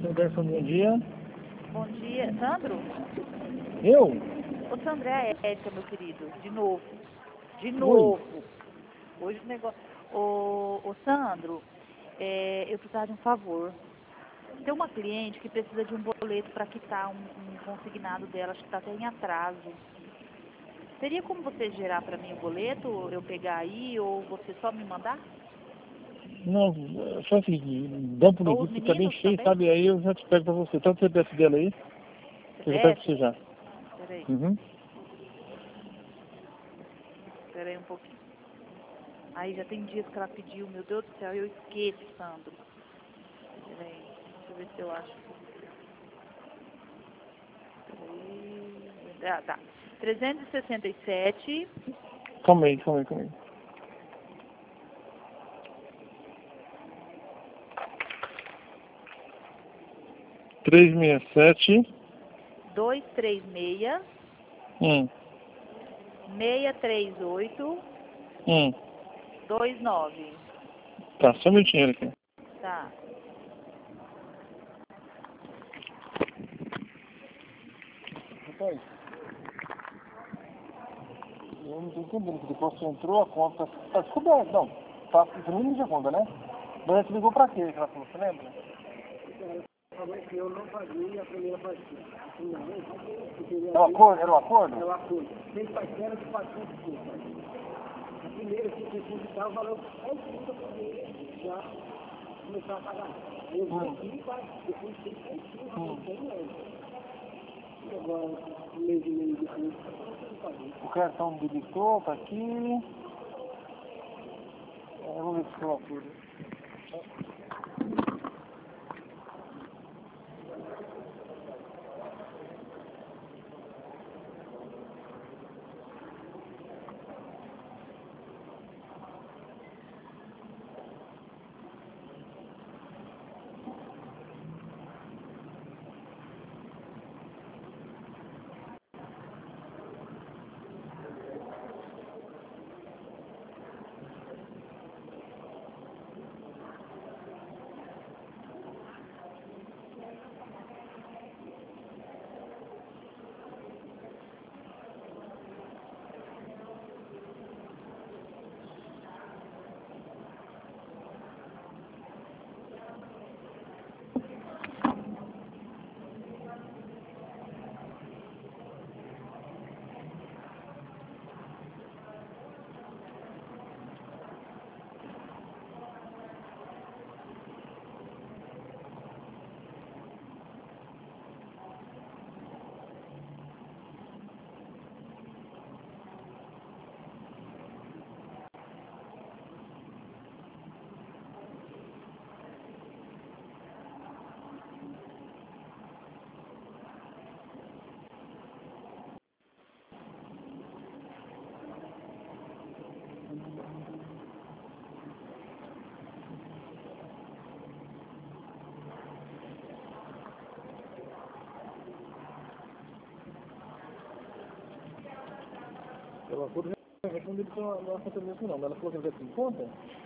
Anderson, bom dia. Bom dia. Sandro? Eu? Ô, Sandro, é a Érica, meu querido. De novo. De novo. Hoje o negócio... Ô, Sandro, eu precisava de um favor. Tem uma cliente que precisa de um boleto para quitar um consignado dela, acho que está até em atraso. Teria como você gerar para mim o boleto, eu pegar aí, ou você só me mandar? Não, só assim, dá um pulinho, Ou os porque tá bem meninos cheio, também? sabe? Aí eu já te pego pra você. Tanto o CPF dela aí, eu já pego pra CPF? você já. Peraí, Uhum. peraí um pouquinho. Aí já tem dias que ela pediu, meu Deus do céu, eu esqueço, Sandro. Peraí, deixa eu ver se eu acho. Peraí. Ah, tá. 367. Calma aí, calma aí, calma aí. 367. 236 Hum. 638 Hum. 29. Tá, só um minutinho aqui. Tá. Rapaz, eu não tô entendendo, que depois que entrou a conta... Tá descoberto, não. Tá, você não me deu conta, né? Mas você ligou pra quê que ela falou, você lembra? Eu não paguei a primeira partida. Era um acordo? Era um acordo? É o acordo. Tem parcela de 400 reais. A primeira que eu depositar o valor é isso que eu paguei. Já começar a pagar. Eu vi depois de 100 anos. E agora, um mês e meio depois, eu não paguei. O cartão debitou, tá aqui. Vamos ver se foi o acordo. O acordo não respondeu que não aconteceu mesmo não, mas ela falou que ele vai ter conta?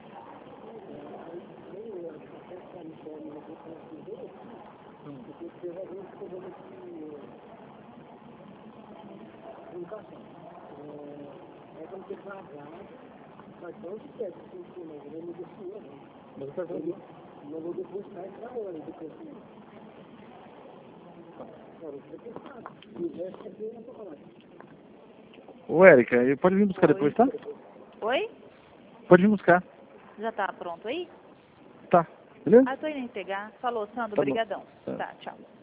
É como se pagar, mas não se pede, mas ele me deixou, né? Mas o cartão dele. Não vou depositar essa hora, depois agora, você tem que pagar. E o resto é bem na sua palavra. Ô, Érica, pode vir buscar depois, tá? Oi? Pode vir buscar. Já tá pronto aí? Tá, beleza? Ah, eu tô indo pegar. Falou, Sandro, Tá bom. brigadão. Tá. Tá, tchau.